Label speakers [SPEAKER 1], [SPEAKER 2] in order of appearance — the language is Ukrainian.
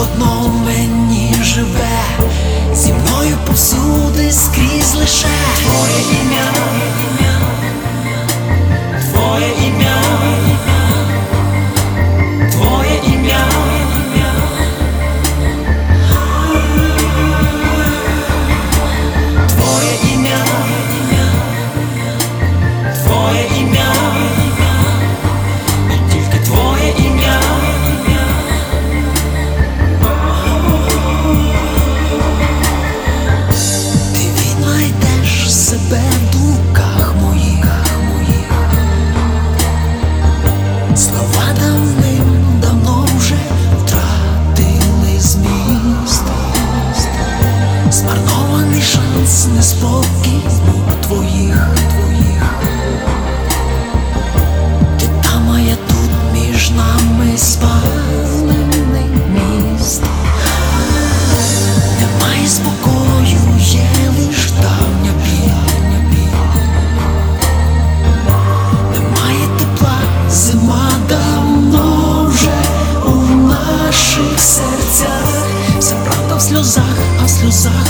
[SPEAKER 1] одно в мені живе, зі мною повсюди скрізь лише твоє ім'я, твоє ім'я, твоє ім'я. Твоє ім'я, твоє ім'я, і тільки твоє ім'я. Ти віднайдеш себе в думках моїх. Слова давним-давно вже втратили зміст. Змарнований шанс, неспокій мук твоїх. Ти там, а я тут, між нами спалений міст. Немає спокою, є лиш давня біль. Немає тепла, зима давно вже у наших серцях. Вся правда в сльозах, а в сльозах